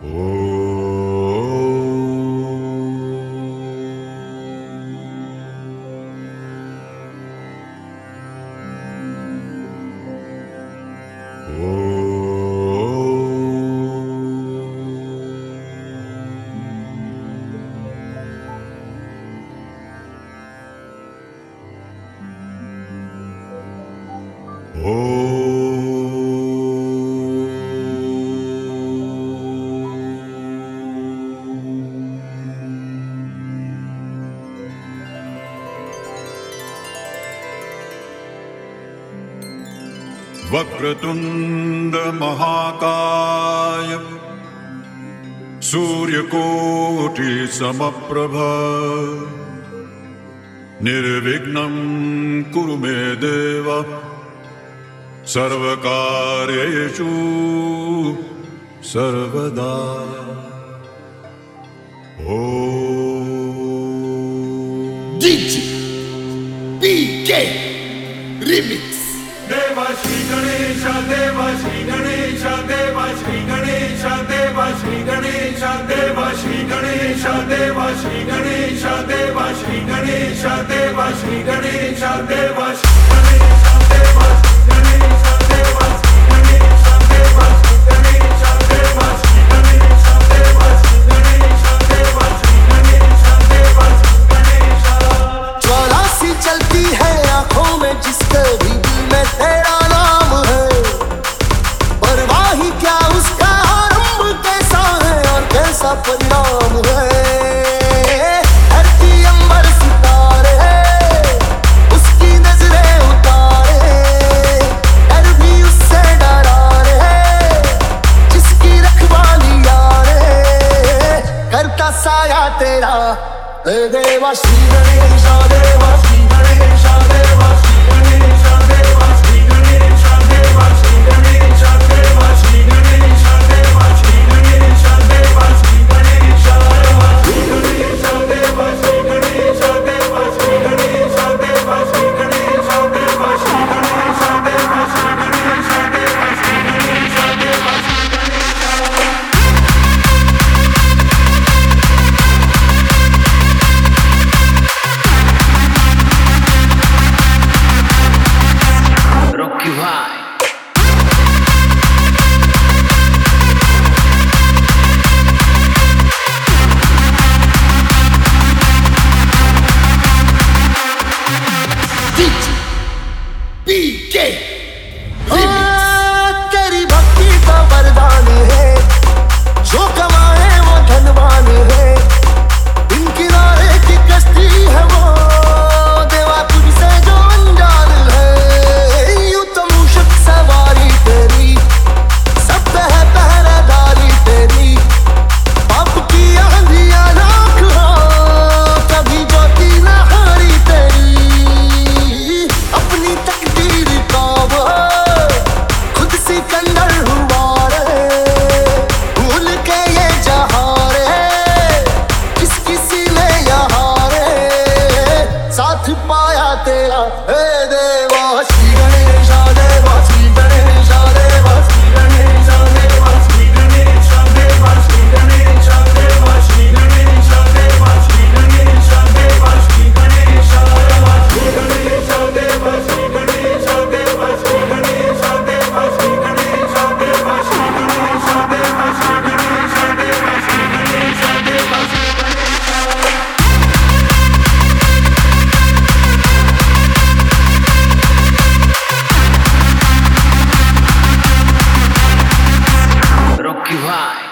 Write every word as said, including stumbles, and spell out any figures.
वक्रतुंड महाकाय सूर्यकोटि समप्रभ निर्विघ्नं कुरु मे देव सर्वकार्येषु सर्वदा। DJ PK remix. देवा श्री गणेश देवा श्री गणेश देवा श्री गणेश देवा श्री गणेश देवा श्री गणेश देवा श्री गणेश देवा श्री गणेश देवा श्री गणेश देवा श्री गणेश देवा श्री गणेश देवा श्री गणेश देवा श्री गणेश देवा श्री गणेश देवा श्री गणेश देवा श्री गणेश देवा श्री गणेश। चौरासी चलती है आंखों में जिसके भी में तेरा नाम है, परवाही क्या उसका आरंभ कैसा है और कैसा परिणाम है। धरती अंबर सितारे उसकी नजरें उतारे, डर भी उससे डरा रे जिसकी रखवाली यारे करता साया तेरा। देवा श्री गणेश देवा श्री गणेश देवा श्री गणेश देवा श्री गणेश देवा श्री गणेश देवा श्री गणेश देवा श्री गणेश देवा श्री गणेश देवा श्री गणेश देवा श्री गणेश देवा श्री गणेश देवा श्री गणेश देवा श्री गणेश देवा श्री गणेश देवा श्री गणेश देवा श्री पीके तेरी भक्ति का वरदान है, जो कमाए वो धनवान है। दिन किनारे की कश्ती है वो देवा तुझसे जो अनजान है। यूं तो मूषक सवारी तेरी सब है पहरेदारी तेरी, पाप की आंधियां लाख हो कभी ज्योति न हारी तेरी। अपनी तकदीर का वो खुद सिकंदर हुआ रे, भूल के ये जहां रे किस किसी ने यहाँ रे साथ पाया तेरा। हे देवा श्री गणेश देवा श्री गणेश देवा श्री गणेश देवा श्री गणेश देवा श्री गणेश देवा श्री गणेश देवा श्री गणेश देवा श्री गणेश देवा श्री गणेश देवा श्री गणेश देवा श्री गणेश देवा श्री गणेश देवा श्री गणेश देवा श्री गणेश देवा श्री गणेश देवा श्री गणेश। Rocky Vai